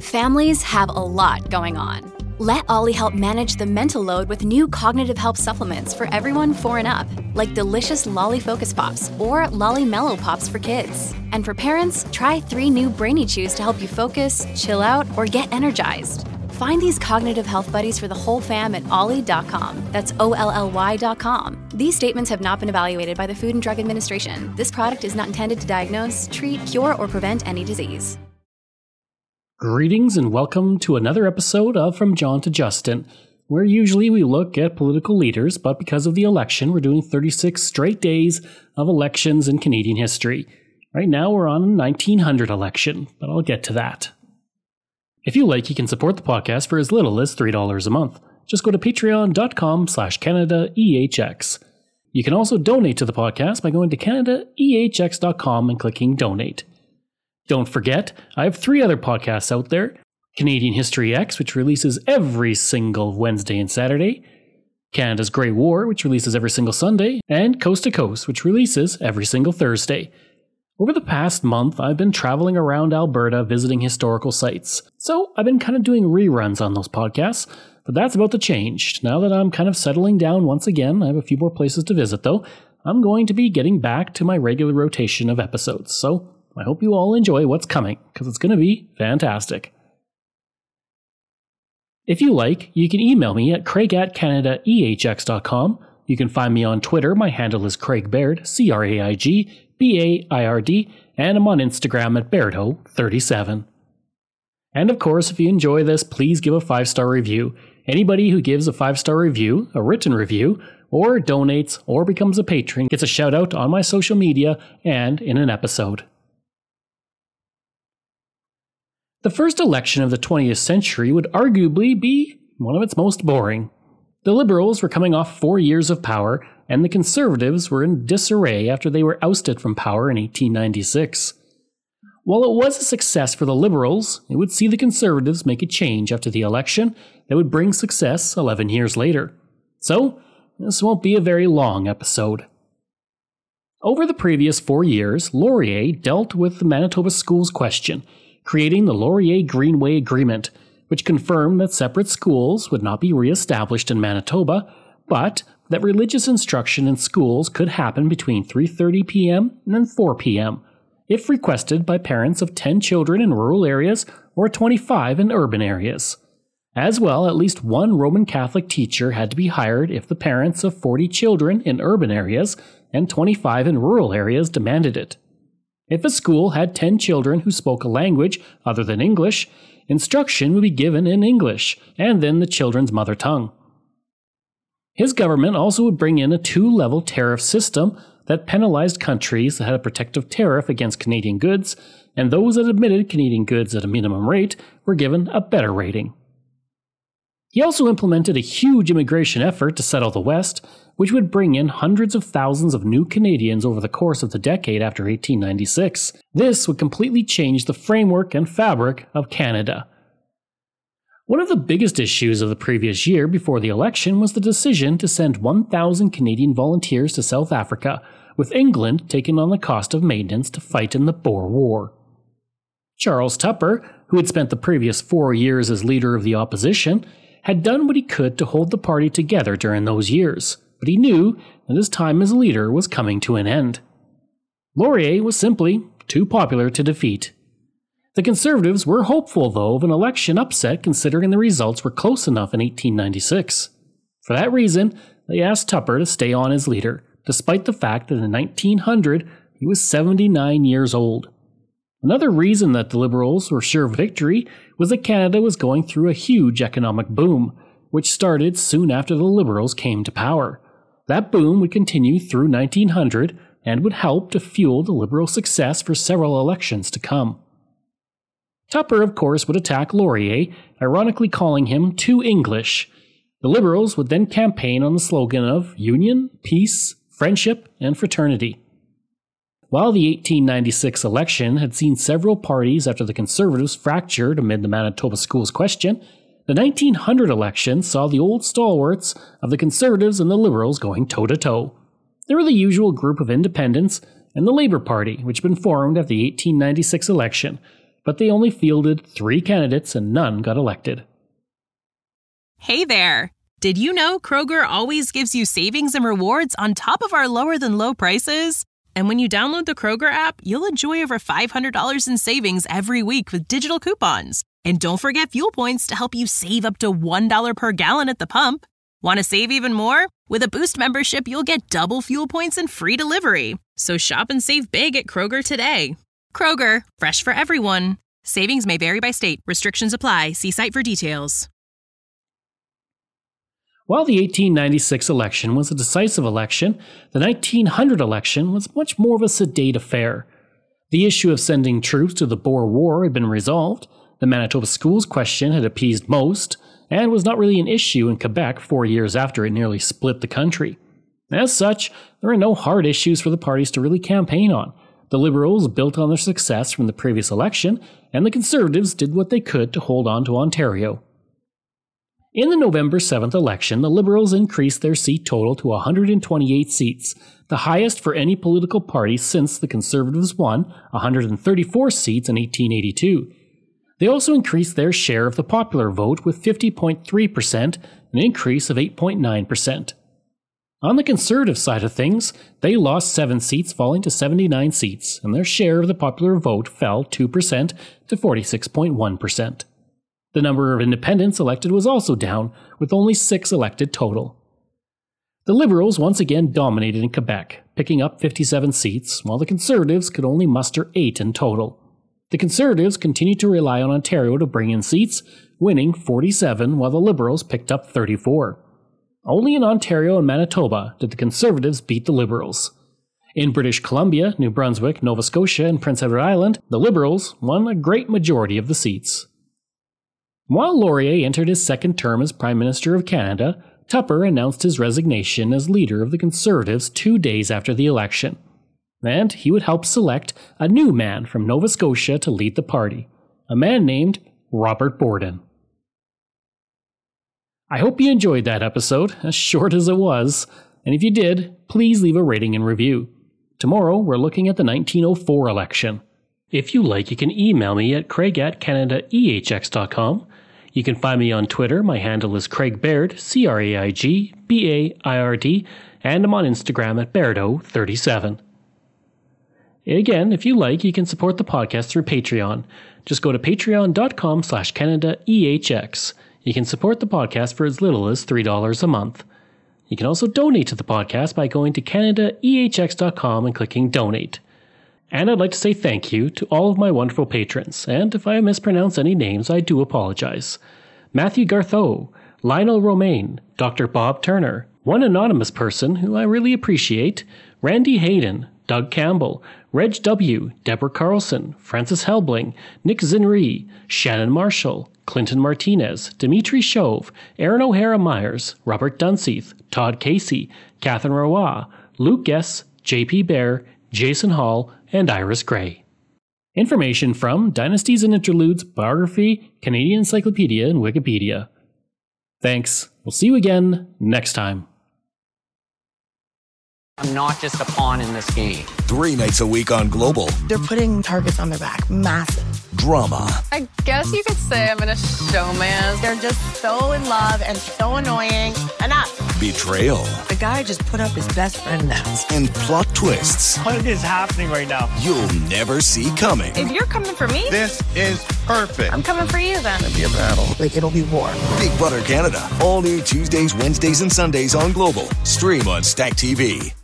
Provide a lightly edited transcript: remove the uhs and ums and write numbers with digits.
Families have a lot going on. Let Ollie help manage the mental load with new cognitive help supplements for everyone 4 and up, like delicious Lolly Focus Pops or Lolly Mellow Pops for kids. And for parents, try 3 new Brainy Chews to help you focus, chill out, or get energized. Find these cognitive health buddies for the whole fam at ollie.com. That's OLLY.com. These statements have not been evaluated by the Food and Drug Administration. This product is not intended to diagnose, treat, cure, or prevent any disease. Greetings and welcome to another episode of From John to Justin, where usually we look at political leaders, but because of the election, we're doing 36 straight days of elections in Canadian history. Right now we're on a 1900 election, but I'll get to that. If you like, you can support the podcast for as little as $3 a month. Just go to patreon.com/CanadaEHX. You can also donate to the podcast by going to CanadaEHX.com and clicking donate. Don't forget, I have 3 other podcasts out there. Canadian History X, which releases every single Wednesday and Saturday. Canada's Great War, which releases every single Sunday. And Coast to Coast, which releases every single Thursday. Over the past month, I've been traveling around Alberta visiting historical sites. So I've been kind of doing reruns on those podcasts, but that's about to change. Now that I'm kind of settling down once again, I have a few more places to visit though, I'm going to be getting back to my regular rotation of episodes. So I hope you all enjoy what's coming, because it's going to be fantastic. If you like, you can email me at craig@CanadaEHX.com. You can find me on Twitter. My handle is Craig Baird, CraigBaird, and I'm on Instagram at Bairdho37. And of course, if you enjoy this, please give a 5-star review. Anybody who gives a 5-star review, a written review, or donates, or becomes a patron gets a shout out on my social media and in an episode. The first election of the 20th century would arguably be one of its most boring. The Liberals were coming off 4 years of power, and the Conservatives were in disarray after they were ousted from power in 1896. While it was a success for the Liberals, it would see the Conservatives make a change after the election that would bring success 11 years later. So, this won't be a very long episode. Over the previous 4 years, Laurier dealt with the Manitoba schools question, creating the Laurier-Greenway Agreement, which confirmed that separate schools would not be re-established in Manitoba, but that religious instruction in schools could happen between 3:30 p.m. and 4 p.m., if requested by parents of 10 children in rural areas or 25 in urban areas. As well, at least one Roman Catholic teacher had to be hired if the parents of 40 children in urban areas and 25 in rural areas demanded it. If a school had 10 children who spoke a language other than English, instruction would be given in English, and then the children's mother tongue. His government also would bring in a 2-level tariff system that penalized countries that had a protective tariff against Canadian goods, and those that admitted Canadian goods at a minimum rate were given a better rating. He also implemented a huge immigration effort to settle the West, which would bring in hundreds of thousands of new Canadians over the course of the decade after 1896. This would completely change the framework and fabric of Canada. One of the biggest issues of the previous year before the election was the decision to send 1,000 Canadian volunteers to South Africa, with England taking on the cost of maintenance to fight in the Boer War. Charles Tupper, who had spent the previous 4 years as leader of the opposition, had done what he could to hold the party together during those years, but he knew that his time as leader was coming to an end. Laurier was simply too popular to defeat. The Conservatives were hopeful, though, of an election upset considering the results were close enough in 1896. For that reason, they asked Tupper to stay on as leader, despite the fact that in 1900 he was 79 years old. Another reason that the Liberals were sure of victory was that Canada was going through a huge economic boom, which started soon after the Liberals came to power. That boom would continue through 1900 and would help to fuel the Liberal success for several elections to come. Tupper, of course, would attack Laurier, ironically calling him too English. The Liberals would then campaign on the slogan of union, peace, friendship, and fraternity. While the 1896 election had seen several parties after the Conservatives fractured amid the Manitoba schools question, the 1900 election saw the old stalwarts of the Conservatives and the Liberals going toe-to-toe. There were the usual group of independents and the Labour Party, which had been formed after the 1896 election, but they only fielded 3 candidates and none got elected. Hey there! Did you know Kroger always gives you savings and rewards on top of our lower-than-low prices? And when you download the Kroger app, you'll enjoy over $500 in savings every week with digital coupons. And don't forget fuel points to help you save up to $1 per gallon at the pump. Want to save even more? With a Boost membership, you'll get double fuel points and free delivery. So shop and save big at Kroger today. Kroger, fresh for everyone. Savings may vary by state. Restrictions apply. See site for details. While the 1896 election was a decisive election, the 1900 election was much more of a sedate affair. The issue of sending troops to the Boer War had been resolved, the Manitoba schools question had appeased most, and was not really an issue in Quebec 4 years after it nearly split the country. As such, there are no hard issues for the parties to really campaign on. The Liberals built on their success from the previous election, and the Conservatives did what they could to hold on to Ontario. In the November 7th election, the Liberals increased their seat total to 128 seats, the highest for any political party since the Conservatives won 134 seats in 1882. They also increased their share of the popular vote with 50.3%, an increase of 8.9%. On the Conservative side of things, they lost 7 seats, falling to 79 seats, and their share of the popular vote fell 2% to 46.1%. The number of independents elected was also down, with only 6 elected total. The Liberals once again dominated in Quebec, picking up 57 seats, while the Conservatives could only muster 8 in total. The Conservatives continued to rely on Ontario to bring in seats, winning 47 while the Liberals picked up 34. Only in Ontario and Manitoba did the Conservatives beat the Liberals. In British Columbia, New Brunswick, Nova Scotia, and Prince Edward Island, the Liberals won a great majority of the seats. While Laurier entered his second term as Prime Minister of Canada, Tupper announced his resignation as leader of the Conservatives 2 days after the election. And he would help select a new man from Nova Scotia to lead the party, a man named Robert Borden. I hope you enjoyed that episode, as short as it was, and if you did, please leave a rating and review. Tomorrow, we're looking at the 1904 election. If you like, you can email me at craig@canadaehx.com. You can find me on Twitter. My handle is Craig Baird, CraigBaird, and I'm on Instagram at Bairdo37. Again, if you like, you can support the podcast through Patreon. Just go to patreon.com/CanadaEHX. You can support the podcast for as little as $3 a month. You can also donate to the podcast by going to CanadaEHX.com and clicking Donate. And I'd like to say thank you to all of my wonderful patrons, and if I mispronounce any names, I do apologize. Matthew Gartho, Lionel Romaine, Dr. Bob Turner, one anonymous person who I really appreciate, Randy Hayden, Doug Campbell, Reg W., Deborah Carlson, Francis Helbling, Nick Zinri, Shannon Marshall, Clinton Martinez, Dimitri Chauve, Aaron O'Hara Myers, Robert Dunseith, Todd Casey, Catherine Roy, Luke Guess, JP Bear, Jason Hall, and Iris Gray. Information from Dynasties and Interludes, Biography, Canadian Encyclopedia, and Wikipedia. Thanks. We'll see you again next time. I'm not just a pawn in this game. 3 nights a week on Global. They're putting targets on their back. Massive. Drama. I guess you could say I'm in a showman. They're just so in love and so annoying. Enough. Betrayal. The guy just put up his best friend now. And plot twists. What is happening right now? You'll never see coming. If you're coming for me, this is perfect. I'm coming for you then. It'll be a battle. Like, it'll be war. Big Brother Canada. All new Tuesdays, Wednesdays, and Sundays on Global. Stream on Stack TV.